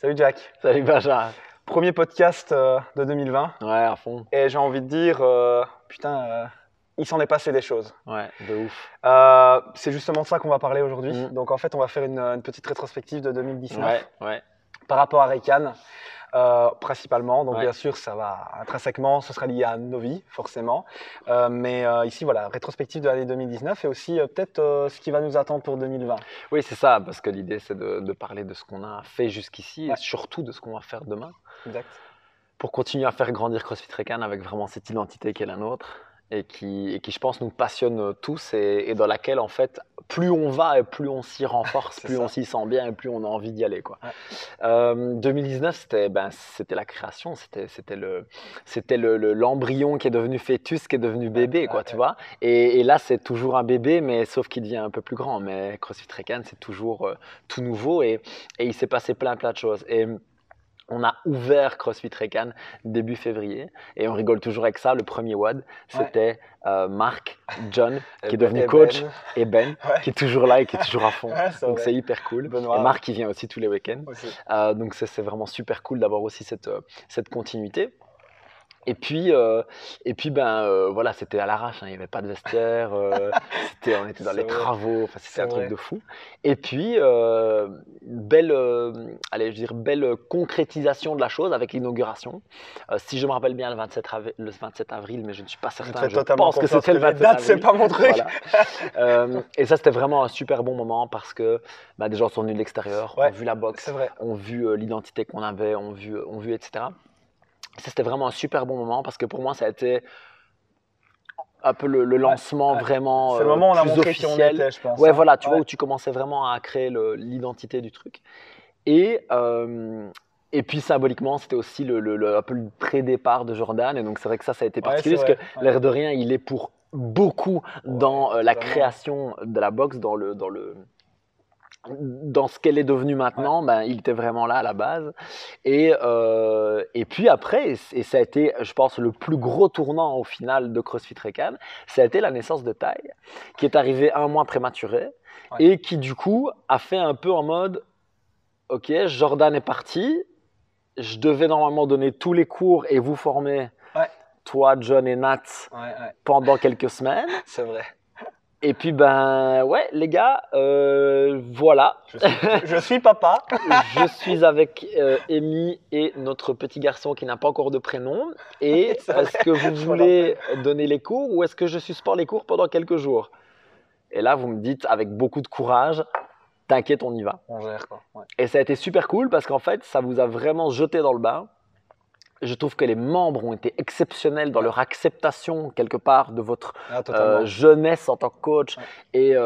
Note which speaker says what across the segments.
Speaker 1: Salut Jack.
Speaker 2: Salut Benjamin.
Speaker 1: Premier podcast de 2020
Speaker 2: Ouais, à fond.
Speaker 1: et j'ai envie de dire, il s'en est passé des choses.
Speaker 2: Ouais, de ouf.
Speaker 1: C'est justement de ça qu'on va parler aujourd'hui.
Speaker 2: Mm.
Speaker 1: Donc en fait, on va faire une petite rétrospective de 2019
Speaker 2: Ouais.
Speaker 1: par rapport à Raycan, principalement. Donc
Speaker 2: Ouais.
Speaker 1: bien sûr, ça va intrinsèquement, ce sera lié à nos vies, forcément. Mais ici, voilà, rétrospective de l'année 2019 et aussi peut-être ce qui va nous attendre pour 2020.
Speaker 2: Oui, c'est ça, parce que l'idée, c'est de parler de ce qu'on a fait jusqu'ici
Speaker 1: Ouais.
Speaker 2: et surtout de ce qu'on va faire demain
Speaker 1: Exact.
Speaker 2: pour continuer à faire grandir CrossFit Raycan avec vraiment cette identité qui est la nôtre et qui je pense, nous passionne tous et dans laquelle, en fait, plus on va et plus on s'y renforce,
Speaker 1: C'est
Speaker 2: plus
Speaker 1: ça.
Speaker 2: on s'y sent bien et plus on a envie d'y aller, quoi.
Speaker 1: Ouais.
Speaker 2: 2019, c'était la création, c'était l'embryon qui est devenu fœtus, qui est devenu bébé, quoi, tu vois. Et là, c'est toujours un bébé, mais sauf qu'il devient un peu plus grand. Mais CrossFit Raycan, c'est toujours tout nouveau et il s'est passé plein de choses. Et on a ouvert CrossFit Raycan début février et on rigole toujours avec ça. Le premier WOD, c'était Marc, John, qui est devenu coach, et Ben, qui est toujours là et qui est toujours à fond.
Speaker 1: Ouais,
Speaker 2: donc c'est hyper cool.
Speaker 1: Benoît,
Speaker 2: et Marc, qui vient aussi tous les week-ends.
Speaker 1: aussi.
Speaker 2: Donc c'est vraiment super cool d'avoir aussi cette continuité. Et puis voilà, c'était à l'arrache, hein, il n'y avait pas de vestiaire, on était dans les travaux, enfin, c'était un truc de fou. Et puis, belle concrétisation de la chose avec l'inauguration. Si je me rappelle bien, le 27 avril, mais je ne suis pas certain, je pense que c'était le 27 avril.
Speaker 1: C'est pas mon truc.
Speaker 2: Voilà. Et ça, c'était vraiment un super bon moment parce que des gens sont venus de l'extérieur, ont vu la boxe, ont vu l'identité qu'on avait, ont vu etc. Ça, c'était vraiment un super bon moment parce que pour moi, ça a été un peu le lancement vraiment
Speaker 1: c'est le moment où on a montré
Speaker 2: officiel.
Speaker 1: qui on était, je pense.
Speaker 2: Ouais, voilà, tu vois, où tu commençais vraiment à créer l'identité du truc. Et puis symboliquement, c'était aussi un peu le pré-départ de Jordan. Et donc, c'est vrai que ça a été particulier parce que l'air de rien, il est pour beaucoup dans la création de la boxe, dans ce qu'elle est devenue maintenant, il était vraiment là à la base. Et puis après, et ça a été, je pense, le plus gros tournant au final de CrossFit Raycan, ça a été la naissance de Tai, qui est arrivée 1 mois prématuré et qui du coup a fait un peu en mode, ok, Jordan est parti, je devais normalement donner tous les cours et vous former, toi, John et Nat, pendant quelques semaines.
Speaker 1: C'est vrai.
Speaker 2: Et puis, les gars, voilà.
Speaker 1: Je suis papa.
Speaker 2: Je suis avec Amy et notre petit garçon qui n'a pas encore de prénom. Et est-ce que vous voulez donner les cours ou est-ce que je suspends les cours pendant quelques jours? Et là, vous me dites avec beaucoup de courage, t'inquiète, on y va.
Speaker 1: On gère, quoi. Ouais.
Speaker 2: Et ça a été super cool parce qu'en fait, ça vous a vraiment jeté dans le bain. Je trouve que les membres ont été exceptionnels dans leur acceptation quelque part de votre jeunesse en tant que coach et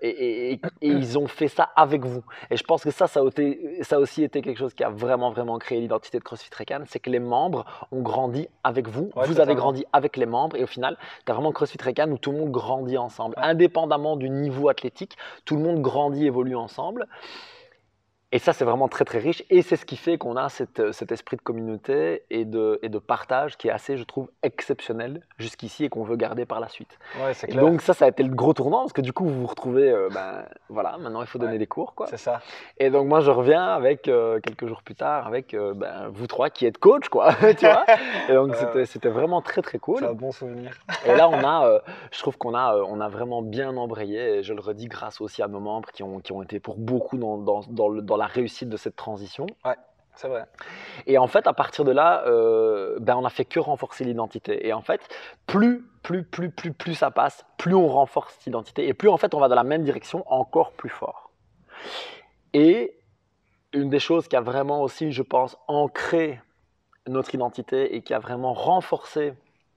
Speaker 2: ils ont fait ça avec vous. Et je pense que ça a aussi été quelque chose qui a vraiment créé l'identité de CrossFit Raycan, c'est que les membres ont grandi avec vous, vous avez grandi avec les membres et au final, tu as vraiment CrossFit Raycan où tout le monde grandit ensemble. Indépendamment du niveau athlétique, tout le monde grandit, évolue ensemble. Et ça, c'est vraiment très riche et c'est ce qui fait qu'on a cet esprit de communauté et de partage qui est assez, je trouve, exceptionnel jusqu'ici et qu'on veut garder par la suite.
Speaker 1: Ouais, c'est
Speaker 2: et
Speaker 1: clair.
Speaker 2: donc ça a été le gros tournant parce que du coup, vous vous retrouvez, voilà, maintenant il faut donner des cours, quoi.
Speaker 1: C'est ça.
Speaker 2: Et donc moi, je reviens avec, quelques jours plus tard, avec vous trois qui êtes coach, quoi, tu vois. Et donc c'était vraiment très cool.
Speaker 1: C'est un bon souvenir.
Speaker 2: Et là, je trouve qu'on a vraiment bien embrayé, et je le redis grâce aussi à nos membres qui ont été pour beaucoup dans la réussite de cette transition.
Speaker 1: Ouais, c'est vrai.
Speaker 2: Et en fait, à partir de là, on n'a fait que renforcer l'identité. Et en fait, plus ça passe, plus on renforce cette identité et plus en fait on va dans la même direction, encore plus fort. Et une des choses qui a vraiment aussi, je pense, ancré notre identité et qui a vraiment renforcé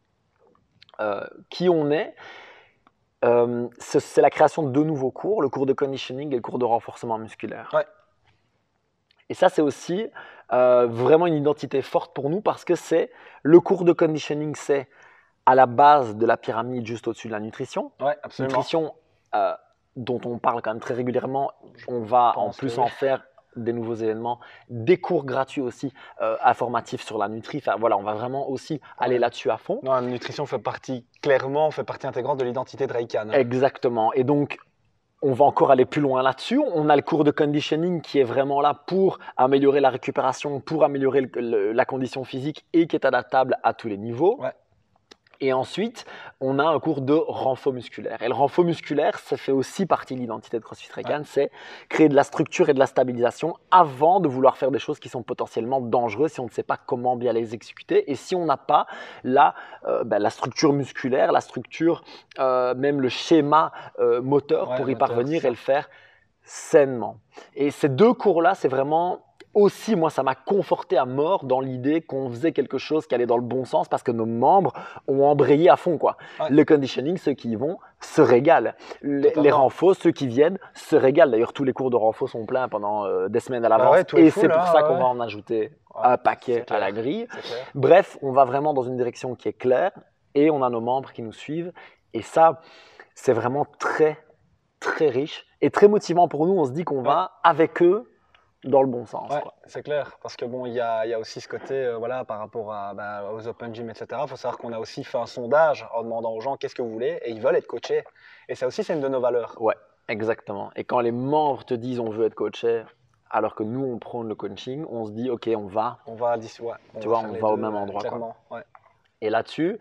Speaker 2: qui on est, c'est la création de 2 nouveaux cours, le cours de conditioning et le cours de renforcement musculaire.
Speaker 1: Ouais.
Speaker 2: Et ça, c'est aussi vraiment une identité forte pour nous parce que c'est le cours de conditioning, c'est à la base de la pyramide, juste au-dessus de la nutrition.
Speaker 1: Ouais, absolument.
Speaker 2: Nutrition dont on parle quand même très régulièrement. On va en plus en faire des nouveaux événements, des cours gratuits aussi informatifs sur la nutri. Enfin, voilà, on va vraiment aussi aller là-dessus à fond.
Speaker 1: Non, la nutrition fait partie intégrante de l'identité de Raycan.
Speaker 2: Exactement. Et donc, on va encore aller plus loin là-dessus. On a le cours de conditioning qui est vraiment là pour améliorer la récupération, pour améliorer la condition physique et qui est adaptable à tous les niveaux.
Speaker 1: Ouais.
Speaker 2: Et ensuite, on a un cours de renfort musculaire. Et le renfort musculaire, ça fait aussi partie de l'identité de CrossFit Recan, c'est créer de la structure et de la stabilisation avant de vouloir faire des choses qui sont potentiellement dangereuses si on ne sait pas comment bien les exécuter et si on n'a pas la structure musculaire, la structure, même le schéma moteur pour y parvenir et le faire sainement. Et ces deux cours-là, c'est vraiment… Aussi, moi, ça m'a conforté à mort dans l'idée qu'on faisait quelque chose qui allait dans le bon sens parce que nos membres ont embrayé à fond, quoi.
Speaker 1: Ouais.
Speaker 2: Le conditioning, ceux qui y vont se régalent. Les renfos, ceux qui viennent se régalent. D'ailleurs, tous les cours de renfos sont pleins pendant des semaines à l'avance. Et c'est pour ça qu'on va en ajouter un paquet à la grille. Bref, on va vraiment dans une direction qui est claire et on a nos membres qui nous suivent. Et ça, c'est vraiment très, très riche et très motivant pour nous. On se dit qu'on va avec eux dans le bon sens.
Speaker 1: Ouais, c'est clair, parce que bon, il y a aussi ce côté, voilà, par rapport aux open gym, etc. Il faut savoir qu'on a aussi fait un sondage en demandant aux gens qu'est-ce que vous voulez, et ils veulent être coachés. Et ça aussi, c'est une de nos valeurs.
Speaker 2: Ouais, exactement. Et quand les membres te disent on veut être coaché, alors que nous on prône le coaching, on se dit ok, on va au même endroit.
Speaker 1: Clairement, ouais.
Speaker 2: Et là-dessus,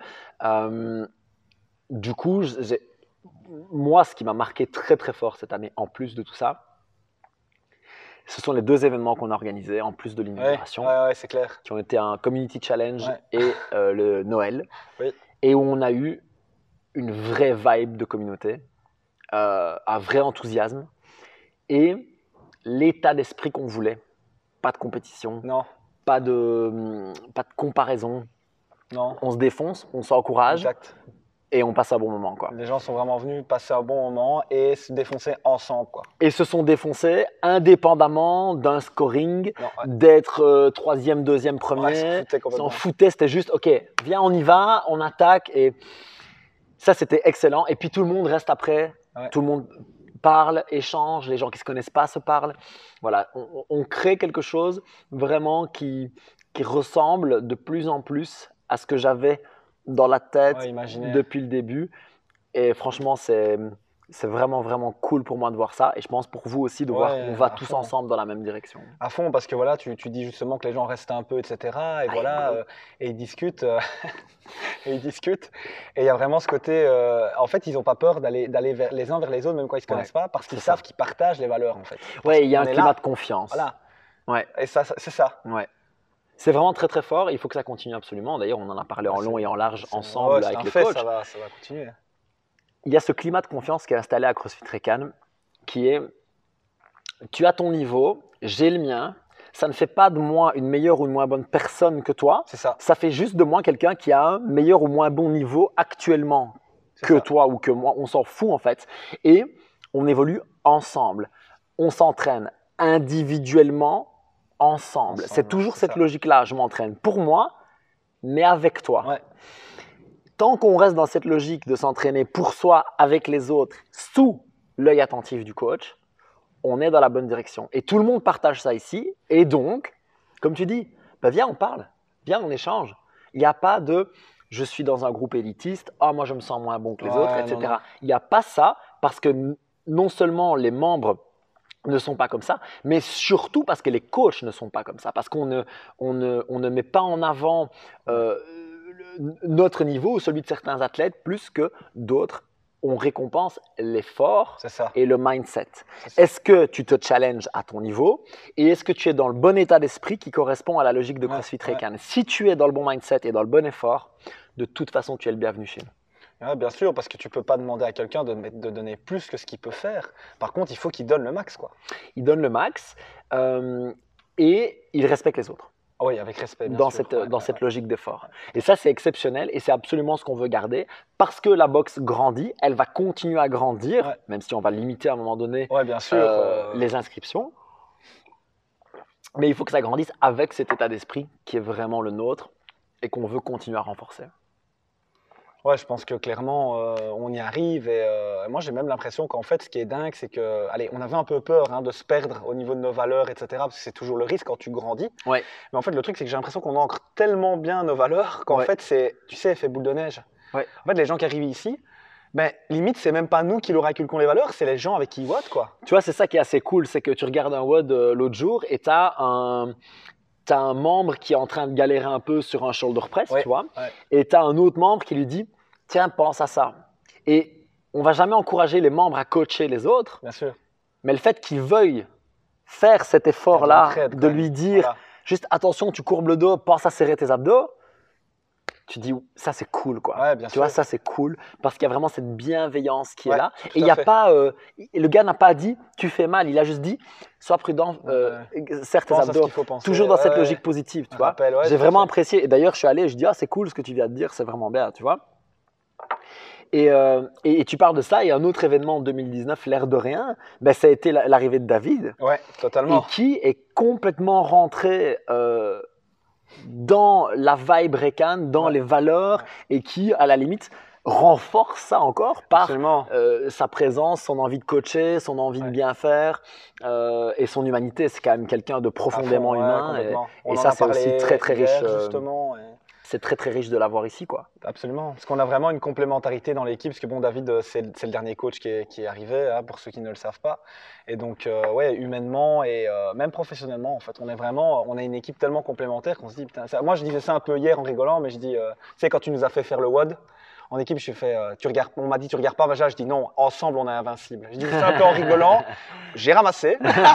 Speaker 2: du coup, moi, ce qui m'a marqué très très fort cette année, en plus de tout ça, ce sont les deux événements qu'on a organisés, en plus de l'inauguration,
Speaker 1: c'est clair,
Speaker 2: qui ont été un Community Challenge et le Noël,
Speaker 1: oui.
Speaker 2: Et où on a eu une vraie vibe de communauté, un vrai enthousiasme et l'état d'esprit qu'on voulait. Pas de compétition,
Speaker 1: non.
Speaker 2: Pas de comparaison.
Speaker 1: Non.
Speaker 2: On se défonce, on s'encourage.
Speaker 1: Exact.
Speaker 2: Et on passe un bon moment, quoi.
Speaker 1: Les gens sont vraiment venus passer un bon moment et se défoncer ensemble, quoi.
Speaker 2: Et se sont défoncés indépendamment d'un scoring, d'être troisième, deuxième, premier. S'en foutaient, c'était juste, ok, viens, on y va, on attaque. Et ça, c'était excellent. Et puis tout le monde reste après, tout le monde parle, échange, les gens qui ne se connaissent pas se parlent. Voilà, on crée quelque chose vraiment qui ressemble de plus en plus à ce que j'avais dans la tête depuis le début. Et franchement, c'est vraiment, vraiment cool pour moi de voir ça. Et je pense pour vous aussi de voir qu'on va tous ensemble dans la même direction.
Speaker 1: À fond, parce que voilà, tu dis justement que les gens restent un peu, etc. Et et ils discutent. Et ils discutent. Et il y a vraiment ce côté… en fait, ils n'ont pas peur d'aller les uns vers les autres, même quand ils ne se connaissent pas, parce qu'ils savent qu'ils partagent les valeurs, en fait.
Speaker 2: Oui, il y a un climat de confiance.
Speaker 1: Voilà.
Speaker 2: Ouais.
Speaker 1: Et ça, c'est ça.
Speaker 2: Ouais. C'est vraiment très très fort et il faut que ça continue absolument. D'ailleurs, on en a parlé en long et en large ensemble avec les coachs.
Speaker 1: Ça va continuer.
Speaker 2: Il y a ce climat de confiance qui est installé à CrossFit Recan qui est tu as ton niveau, j'ai le mien. Ça ne fait pas de moi une meilleure ou une moins bonne personne que toi.
Speaker 1: C'est ça.
Speaker 2: Ça fait juste de moi quelqu'un qui a un meilleur ou moins bon niveau actuellement que toi ou que moi. On s'en fout en fait. Et on évolue ensemble. On s'entraîne individuellement. Ensemble. C'est toujours cette logique-là. Je m'entraîne pour moi, mais avec toi.
Speaker 1: Ouais.
Speaker 2: Tant qu'on reste dans cette logique de s'entraîner pour soi, avec les autres, sous l'œil attentif du coach, on est dans la bonne direction. Et tout le monde partage ça ici. Et donc, comme tu dis, viens, on parle. Viens, on échange. Il n'y a pas de « je suis dans un groupe élitiste, moi je me sens moins bon que les autres, etc. » Il n'y a pas ça parce que non seulement les membres ne sont pas comme ça, mais surtout parce que les coachs ne sont pas comme ça, parce qu'on ne met pas en avant notre niveau ou celui de certains athlètes plus que d'autres. On récompense l'effort et le mindset. Est-ce que tu te challenges à ton niveau et est-ce que tu es dans le bon état d'esprit qui correspond à la logique de CrossFit Recan? Si tu es dans le bon mindset et dans le bon effort, de toute façon, tu es le bienvenu chez nous.
Speaker 1: Ouais, bien sûr, parce que tu ne peux pas demander à quelqu'un de donner plus que ce qu'il peut faire. Par contre, il faut qu'il donne le max, quoi.
Speaker 2: Il donne le max et il respecte les autres.
Speaker 1: Oui, avec respect,
Speaker 2: dans cette logique d'effort. Et ça, c'est exceptionnel et c'est absolument ce qu'on veut garder parce que la boxe grandit, elle va continuer à grandir, même si on va limiter à un moment donné
Speaker 1: bien sûr,
Speaker 2: les inscriptions. Mais il faut que ça grandisse avec cet état d'esprit qui est vraiment le nôtre et qu'on veut continuer à renforcer.
Speaker 1: Ouais, je pense que clairement, on y arrive. Et moi, j'ai même l'impression qu'en fait, ce qui est dingue, c'est que, allez, on avait un peu peur de se perdre au niveau de nos valeurs, etc. Parce que c'est toujours le risque quand tu grandis.
Speaker 2: Ouais.
Speaker 1: Mais en fait, le truc, c'est que j'ai l'impression qu'on ancre tellement bien nos valeurs qu'en fait, c'est, tu sais, effet boule de neige.
Speaker 2: Ouais.
Speaker 1: En fait, les gens qui arrivent ici, Ben, limite, c'est même pas nous qui leur inculquons les valeurs, c'est les gens avec qui ils votent, quoi.
Speaker 2: Tu vois, c'est ça qui est assez cool, c'est que tu regardes un WOD l'autre jour et tu as un membre qui est en train de galérer un peu sur un shoulder press, tu vois, et tu as un autre membre qui lui dit « Tiens, pense à ça ». Et on va jamais encourager les membres à coacher les autres,
Speaker 1: bien sûr.
Speaker 2: Mais le fait qu'ils veuillent faire cet effort-là, de lui dire juste « Attention, tu courbes le dos, pense à serrer tes abdos », tu dis ça c'est cool quoi.
Speaker 1: Ouais, bien
Speaker 2: tu
Speaker 1: sûr.
Speaker 2: vois, ça c'est cool parce qu'il y a vraiment cette bienveillance qui est là. Et il y a pas, le gars n'a pas dit tu fais mal, il a juste dit sois prudent, serre tes abdos. Toujours dans cette logique positive, tu vois. J'ai vraiment apprécié. Et d'ailleurs, je suis allé et je dis c'est cool ce que tu viens de dire, c'est vraiment bien, tu vois. Et tu parles de ça, et un autre événement en 2019, l'air de rien, ben, ça a été l'arrivée de David.
Speaker 1: Ouais, totalement.
Speaker 2: Et qui est complètement rentré dans la vibe Rekan, dans les valeurs, et qui, à la limite, renforce ça encore par sa présence, son envie de coacher, son envie de bien faire et son humanité. C'est quand même quelqu'un de profondément humain. Et ça, c'est aussi très, très riche.
Speaker 1: Justement,
Speaker 2: c'est très, très riche de l'avoir ici, quoi.
Speaker 1: Absolument. Parce qu'on a vraiment une complémentarité dans l'équipe. Parce que bon, David, c'est le dernier coach qui est arrivé, hein, pour ceux qui ne le savent pas. Et donc, ouais, humainement et même professionnellement, en fait, on a une équipe tellement complémentaire qu'on se dit, putain, moi, je disais ça un peu hier en rigolant, mais je dis, tu sais, quand tu nous as fait faire le WOD, en équipe, je fais, on m'a dit, tu regardes pas Vaja, je dis non, ensemble, on est invincible. Je dis ça un peu en rigolant, j'ai ramassé,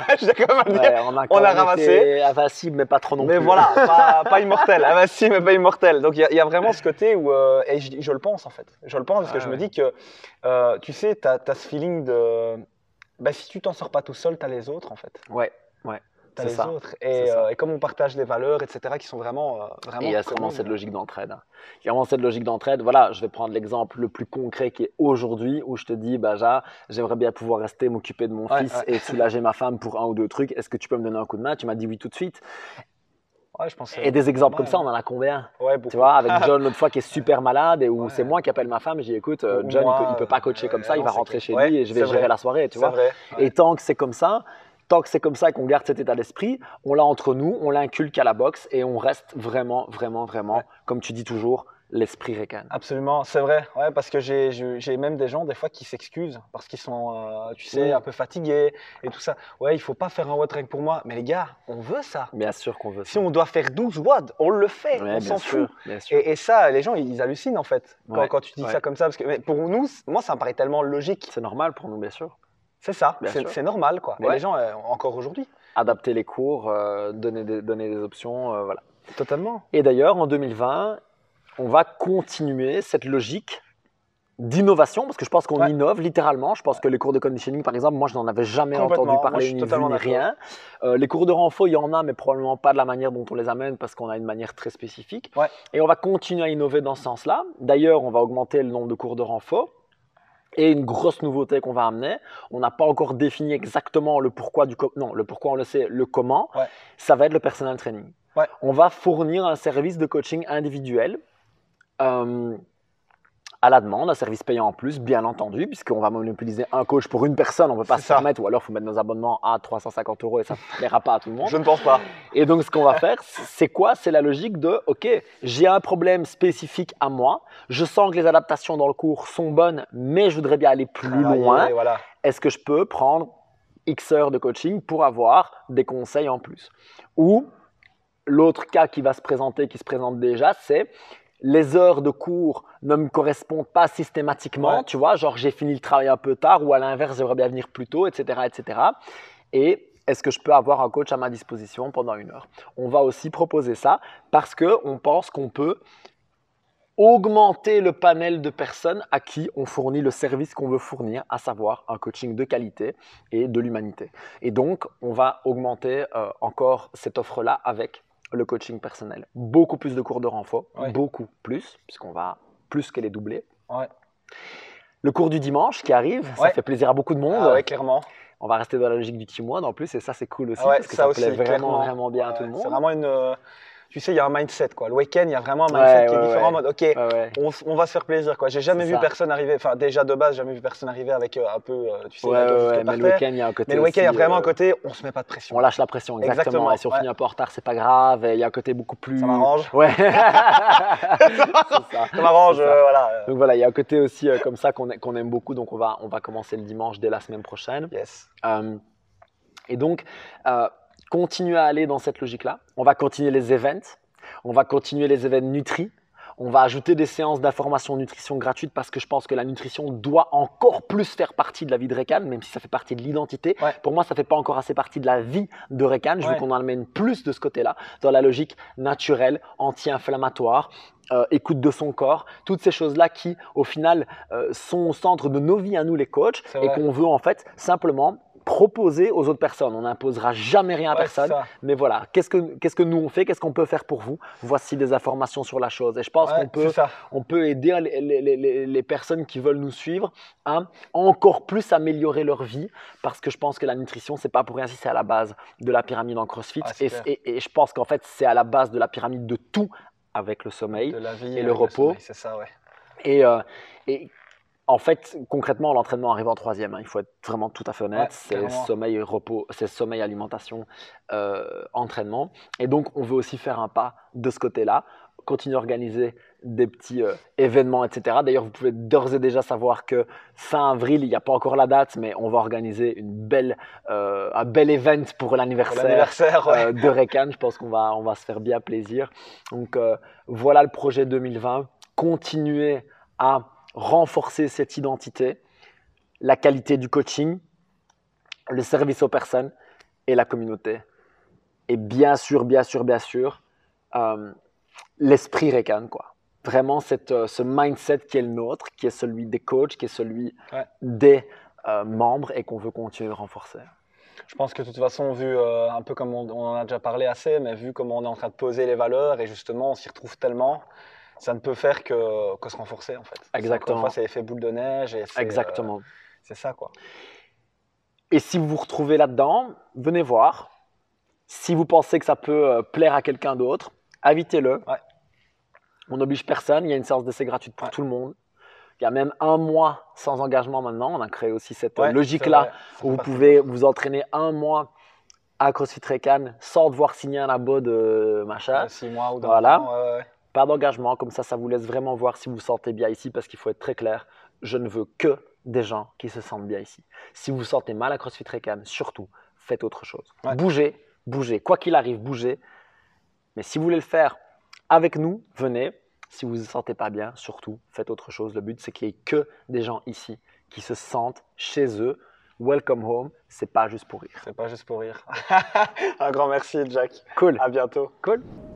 Speaker 1: on a ramassé.
Speaker 2: Invincible, mais pas trop non plus.
Speaker 1: Mais voilà, pas immortel, invincible, mais pas immortel. Donc, il y a vraiment ce côté où, et je le pense en fait, je le pense parce que je me dis que, tu sais, tu as ce feeling de, bah, si tu t'en sors pas tout seul, tu as les autres en fait.
Speaker 2: Ouais.
Speaker 1: T'as les autres. Et comme on partage des valeurs, etc., qui sont vraiment.
Speaker 2: Et il y a vraiment cette logique d'entraide. Il y a vraiment cette logique d'entraide. Voilà, je vais prendre l'exemple le plus concret qui est aujourd'hui, où je te dis, Baja, j'aimerais bien pouvoir rester m'occuper de mon fils et soulager ma femme pour un ou deux trucs. Est-ce que tu peux me donner un coup de main? Tu m'as dit oui tout de suite.
Speaker 1: Ouais, je pense.
Speaker 2: Et des exemples comme ça, on en a combien?
Speaker 1: Beaucoup.
Speaker 2: Tu vois, avec John l'autre fois qui est super malade et où c'est moi qui appelle ma femme et je dis écoute, John, il peut pas coacher comme ça, il va rentrer chez lui et je vais gérer la soirée, tu vois. Et tant que c'est comme ça, et qu'on garde cet état d'esprit, on l'a entre nous, on l'inculque à la boxe et on reste vraiment, comme tu dis toujours, l'esprit Rekan.
Speaker 1: Absolument, c'est vrai. Ouais, parce que j'ai même des gens des fois qui s'excusent parce qu'ils sont, tu sais, un peu fatigués et tout ça. Ouais, il faut pas faire un WOD rien que pour moi. Mais les gars, on veut ça.
Speaker 2: Bien sûr qu'on veut ça.
Speaker 1: Si on doit faire 12 WOD, on le fait. On s'en fout. Et ça, les gens, ils hallucinent en fait quand tu dis ça comme ça. Parce que pour nous, moi, ça me paraît tellement logique.
Speaker 2: C'est normal pour nous, bien sûr.
Speaker 1: C'est ça, c'est normal quoi. Et les gens, encore aujourd'hui.
Speaker 2: Adapter les cours, donner des options, voilà.
Speaker 1: Totalement.
Speaker 2: Et d'ailleurs, en 2020, on va continuer cette logique d'innovation, parce que je pense qu'on innove littéralement. Je pense que les cours de conditioning, par exemple, moi je n'en avais jamais entendu parler, ni vu, ni rien. Les cours de renfo, il y en a, mais probablement pas de la manière dont on les amène, parce qu'on a une manière très spécifique. Et on va continuer à innover dans ce sens-là. D'ailleurs, on va augmenter le nombre de cours de renfo. Et une grosse nouveauté qu'on va amener, on n'a pas encore défini exactement le pourquoi le pourquoi on le sait, le comment, ça va être le personal training. On va fournir un service de coaching individuel à la demande, un service payant en plus, bien entendu, puisqu'on va monopoliser un coach pour une personne, on ne peut pas se permettre, ou alors il faut mettre nos abonnements à 350 € et ça ne plaira pas à tout le monde.
Speaker 1: Je ne pense pas.
Speaker 2: Et donc ce qu'on va faire, c'est quoi? C'est la logique de, ok, j'ai un problème spécifique à moi, je sens que les adaptations dans le cours sont bonnes, mais je voudrais bien aller plus loin. Est-ce que je peux prendre X heures de coaching pour avoir des conseils en plus? Ou l'autre cas qui va se présenter, qui se présente déjà, c'est les heures de cours ne me correspondent pas systématiquement, tu vois, genre j'ai fini le travail un peu tard ou à l'inverse, j'aimerais bien venir plus tôt, etc., etc. Et est-ce que je peux avoir un coach à ma disposition pendant 1 heure? On va aussi proposer ça parce qu'on pense qu'on peut augmenter le panel de personnes à qui on fournit le service qu'on veut fournir, à savoir un coaching de qualité et de l'humanité. Et donc, on va augmenter encore cette offre-là avec le coaching personnel. Beaucoup plus de cours de renfort, beaucoup plus, puisqu'on va plus que les doubler. Le cours du dimanche qui arrive, ça fait plaisir à beaucoup de monde.
Speaker 1: Oui, clairement.
Speaker 2: On va rester dans la logique du team one en plus, et ça c'est cool aussi, parce que ça plaît vraiment bien à tout le monde.
Speaker 1: C'est vraiment tu sais, il y a un mindset, quoi. Le week-end, il y a vraiment un mindset qui est différent, en mode, ok, on va se faire plaisir, quoi. J'ai jamais vu personne arriver, enfin, déjà de base, jamais vu personne arriver avec un peu, tu sais,
Speaker 2: mais le week-end, il y a un côté.
Speaker 1: Mais le week-end, il y a vraiment un côté, on se met pas de pression.
Speaker 2: On lâche la pression, exactement. Et si on finit un peu en retard, c'est pas grave. Et il y a un côté beaucoup plus.
Speaker 1: Ça m'arrange.
Speaker 2: Ouais.
Speaker 1: Ça m'arrange, voilà.
Speaker 2: Donc voilà, il y a un côté aussi comme ça qu'on aime beaucoup. Donc on va commencer le dimanche dès la semaine prochaine.
Speaker 1: Yes.
Speaker 2: Et donc, continuer à aller dans cette logique-là. On va continuer les events. On va continuer les événements Nutri. On va ajouter des séances d'information nutrition gratuites parce que je pense que la nutrition doit encore plus faire partie de la vie de Rekan, même si ça fait partie de l'identité.
Speaker 1: Ouais.
Speaker 2: Pour moi, ça ne fait pas encore assez partie de la vie de Rekan. Je veux qu'on en amène plus de ce côté-là, dans la logique naturelle, anti-inflammatoire, écoute de son corps, toutes ces choses-là qui, au final, sont au centre de nos vies à nous les coachs et qu'on veut en fait simplement proposer aux autres personnes. On n'imposera jamais rien à personne, mais voilà, qu'est-ce que nous on fait, qu'est-ce qu'on peut faire pour vous? Voici des informations sur la chose. Et je pense qu'on peut aider les personnes qui veulent nous suivre à encore plus améliorer leur vie, parce que je pense que la nutrition, c'est pas pour rien si c'est à la base de la pyramide en CrossFit. Et je pense qu'en fait, c'est à la base de la pyramide de tout avec le sommeil
Speaker 1: de la vie
Speaker 2: et le repos.
Speaker 1: C'est ça, ouais.
Speaker 2: Et en fait, concrètement, l'entraînement arrive en troisième. Il faut être vraiment tout à fait honnête. C'est sommeil, repos, c'est sommeil, alimentation, entraînement. Et donc, on veut aussi faire un pas de ce côté-là, continuer à organiser des petits événements, etc. D'ailleurs, vous pouvez d'ores et déjà savoir que fin avril, il n'y a pas encore la date, mais on va organiser un bel event pour l'anniversaire de Rekan. Je pense qu'on va se faire bien plaisir. Donc, voilà le projet 2020. Continuer à renforcer cette identité, la qualité du coaching, le service aux personnes et la communauté. Et bien sûr, l'esprit Rekan, quoi. Vraiment ce mindset qui est le nôtre, qui est celui des coachs, qui est celui des membres et qu'on veut continuer de renforcer.
Speaker 1: Je pense que de toute façon, vu un peu comme on en a déjà parlé assez, mais vu comment on est en train de poser les valeurs et justement on s'y retrouve tellement, ça ne peut faire que se renforcer en fait.
Speaker 2: Exactement.
Speaker 1: Encore une fois, c'est l'effet boule de neige. Et
Speaker 2: exactement.
Speaker 1: C'est ça, quoi.
Speaker 2: Et si vous vous retrouvez là-dedans, venez voir. Si vous pensez que ça peut plaire à quelqu'un d'autre, invitez-le.
Speaker 1: Ouais.
Speaker 2: On n'oblige personne. Il y a une séance d'essai gratuite pour tout le monde. Il y a même 1 mois sans engagement maintenant. On a créé aussi cette logique-là où vous pouvez vous entraîner 1 mois à CrossFit Rekan sans devoir signer un abo de machin.
Speaker 1: 6 mois ou dans
Speaker 2: voilà. Pas d'engagement, comme ça vous laisse vraiment voir si vous vous sentez bien ici, parce qu'il faut être très clair, je ne veux que des gens qui se sentent bien ici. Si vous vous sentez mal à CrossFit Rekan, surtout, faites autre chose. Bougez, quoi qu'il arrive, bougez. Mais si vous voulez le faire avec nous, venez. Si vous ne vous sentez pas bien, surtout, faites autre chose. Le but, c'est qu'il n'y ait que des gens ici qui se sentent chez eux. Welcome home, c'est pas juste pour rire.
Speaker 1: C'est pas juste pour rire. Un grand merci, Jack.
Speaker 2: Cool.
Speaker 1: À bientôt.
Speaker 2: Cool.